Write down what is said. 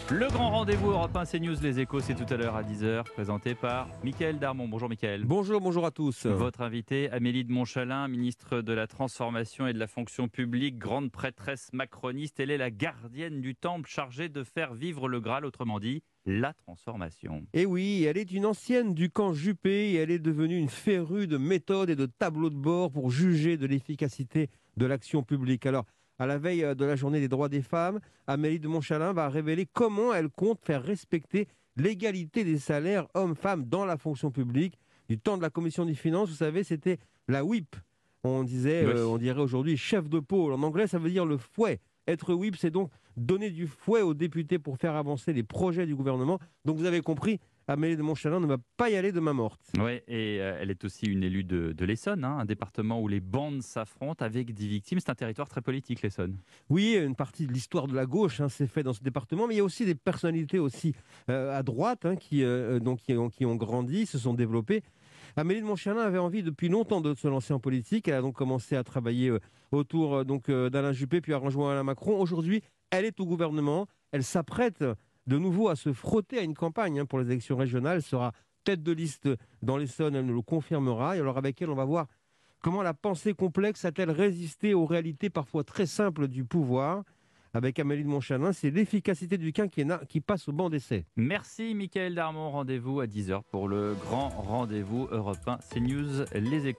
Le grand rendez-vous Europe 1 CNews Les Échos, c'est tout à l'heure à 10h, présenté par Mickaël Darmon. Bonjour Mickaël. Bonjour à tous. Votre invité, Amélie de Montchalin, ministre de la Transformation et de la Fonction publique, grande prêtresse macroniste. Elle est la gardienne du temple chargée de faire vivre le Graal, autrement dit, la transformation. Et oui, elle est une ancienne du camp Juppé et elle est devenue une férue de méthodes et de tableaux de bord pour juger de l'efficacité de l'action publique. Alors, à la veille de la journée des droits des femmes, Amélie de Montchalin va révéler comment elle compte faire respecter l'égalité des salaires hommes-femmes dans la fonction publique. Du temps de la commission des finances, vous savez, c'était la whip. On dirait aujourd'hui chef de pôle. En anglais, ça veut dire le fouet. Être whip, c'est donc donner du fouet aux députés pour faire avancer les projets du gouvernement. Donc vous avez compris, Amélie de Montchalin ne va pas y aller de main morte. Oui, et elle est aussi une élue de l'Essonne, un département où les bandes s'affrontent avec 10 victimes. C'est un territoire très politique, l'Essonne. Oui, une partie de l'histoire de la gauche s'est fait dans ce département, mais il y a aussi des personnalités aussi à droite qui ont grandi, se sont développées. Amélie de Montchalin avait envie depuis longtemps de se lancer en politique. Elle a donc commencé à travailler autour d'Alain Juppé, puis a rejoint Alain Macron. Aujourd'hui, elle est au gouvernement. Elle s'apprête de nouveau à se frotter à une campagne pour les élections régionales. Elle sera tête de liste dans l'Essonne, elle nous le confirmera. Et alors avec elle, on va voir comment la pensée complexe a-t-elle résisté aux réalités parfois très simples du pouvoir. Avec Amélie de Montchalin, c'est l'efficacité du quinquennat qui passe au banc d'essai. Merci Mickaël Darmon. Rendez-vous à 10h pour le grand rendez-vous Europe 1 CNews Les Échos.